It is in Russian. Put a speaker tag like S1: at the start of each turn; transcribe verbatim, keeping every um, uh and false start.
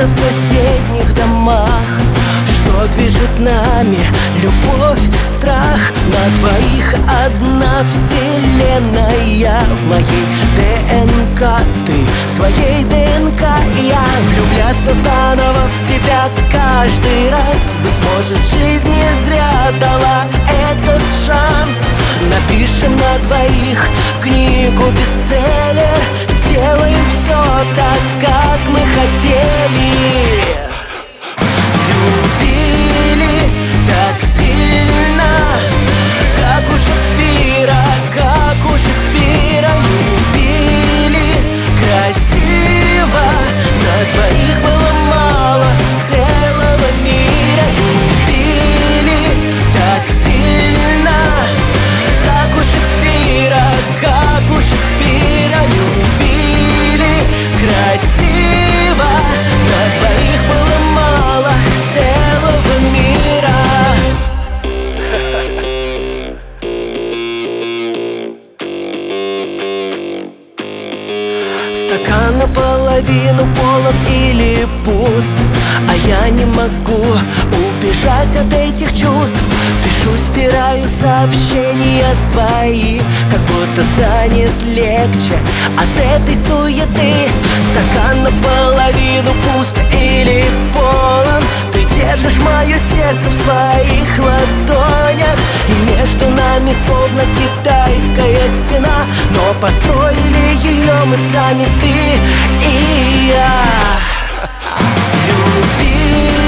S1: в соседних домах. Что движет нами? Любовь, страх. На двоих одна вселенная. В моей ДНК ты, в твоей ДНК я. Влюбляться заново в тебя каждый раз. Быть может, жизнь не зря дала этот шанс. Напишем на двоих книгу бестселлер. Сделаем все так, как мы хотели. Любили так сильно, как у Шекспира, как у Шекспира. Любили красиво, на двоих было мало целого мира. Любили так сильно, как у Шекспира, как у Шекспира. Любили красиво, на двоих было мало целого мира. Стакан наполовину полон или пуст, а я не могу убежать от этих чувств. Пишу, стираю сообщения свои, как будто станет легче от этой суеты. Стакан наполовину пуст или полон. Ты держишь мое сердце в своих ладонях, и между нами словно китайская стена. Но построили ее мы сами, ты и я. Любили